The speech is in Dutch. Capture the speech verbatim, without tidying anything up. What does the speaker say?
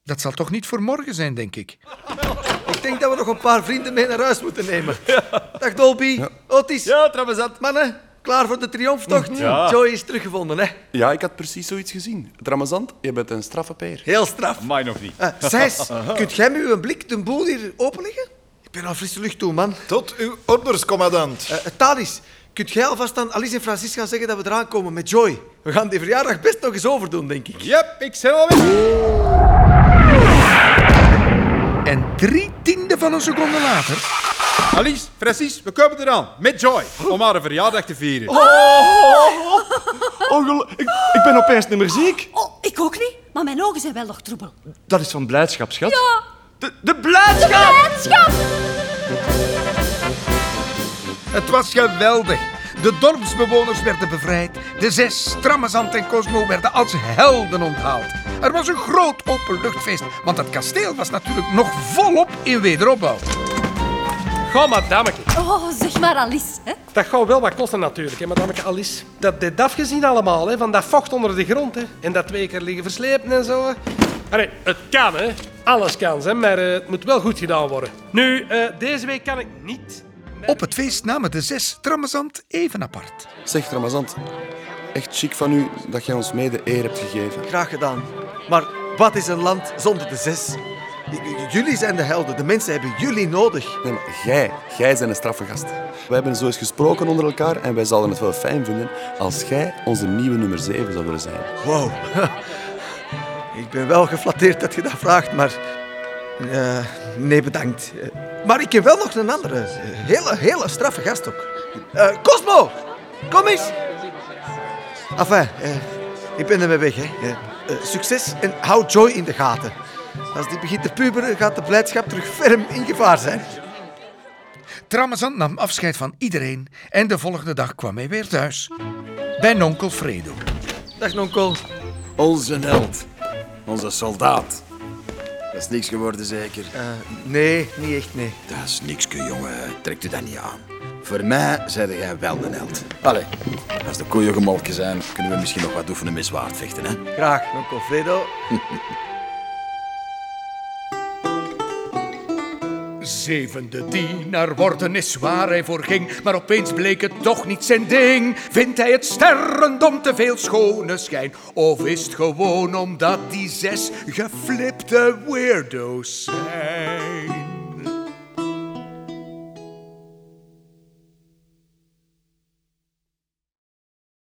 Dat zal toch niet voor morgen zijn, denk ik. Ik denk dat we nog een paar vrienden mee naar huis moeten nemen. Ja. Dag Dolby, ja. Otis. Ja, Tramazant. Mannen, klaar voor de triomftocht? Ja. Joy is teruggevonden, hè? Ja, ik had precies zoiets gezien. Ramazant, je bent een straffe peer. Heel straf. Mij nog niet. Uh, Zijs, kunt jij met uw blik de boel hier openleggen? Ik ben al frisse lucht toe, man. Tot uw orders, commandant. Uh, Thalys, kunt jij alvast aan Alice en Francis gaan zeggen dat we eraan komen met Joy? We gaan die verjaardag best nog eens overdoen, denk ik. Yep, ik ben alweer. En drie tienden van een seconde later... Alice, Francis, we komen eraan. Met Joy. Om haar verjaardag te vieren. Oh, oh, ik, ik ben opeens niet meer ziek. Oh, ik ook niet. Maar mijn ogen zijn wel nog troebel. Dat is van blijdschap, schat. Ja. De, de blijdschap! Blijdschap! Het was geweldig. De dorpsbewoners werden bevrijd. De zes, Tramazant en Cosmo, werden als helden onthaald. Er was een groot openluchtfeest, want het kasteel was natuurlijk nog volop in wederopbouw. Ga, madameke. Oh, zeg maar Alice, hè. Dat gaat wel wat kosten natuurlijk, hè, madameke Alice. Dat dit afgezien allemaal, hè, van dat vocht onder de grond, hè. En dat twee keer liggen verslepen en zo. Allee, het kan, hè. Alles kan, hè, maar uh, het moet wel goed gedaan worden. Nu, uh, deze week kan ik niet... Op het feest namen de zes Tramazant even apart. Zeg, Ramazant, echt chic van u dat jij ons mee de eer hebt gegeven. Graag gedaan. Maar wat is een land zonder de zes? J- jullie zijn de helden. De mensen hebben jullie nodig. Nee, maar jij, jij bent een straffe gast. We hebben zo eens gesproken onder elkaar en wij zouden het wel fijn vinden als jij onze nieuwe nummer zeven zou willen zijn. Wow. Ik ben wel geflatteerd dat je dat vraagt, maar... Uh, nee, bedankt. Uh, maar ik heb wel nog een andere. Uh, hele, hele straffe gast ook. Uh, Cosmo! Kom eens! Enfin, uh, ik ben ermee weg, hè. Uh, uh, succes en hou Joy in de gaten. Als die begint te puberen, gaat de blijdschap terug ferm in gevaar zijn. Tramazant nam afscheid van iedereen en de volgende dag kwam hij weer thuis. Bij nonkel Fredo. Dag, nonkel. Onze held. Onze soldaat. Dat is niks geworden, zeker? Uh, nee, niet echt, nee. Dat is niks, jongen. Trekt u dat niet aan. Voor mij zei jij wel een held. Allee, als de koeien gemolken zijn, kunnen we misschien nog wat oefenen met zwaardvechten, hè? Graag, nonkel Fredo. Zevende dienaar worden is waar hij voor ging, maar opeens bleek het toch niet zijn ding. Vindt hij het sterrendom te veel schone schijn? Of is het gewoon omdat die zes geflipte weirdo's zijn?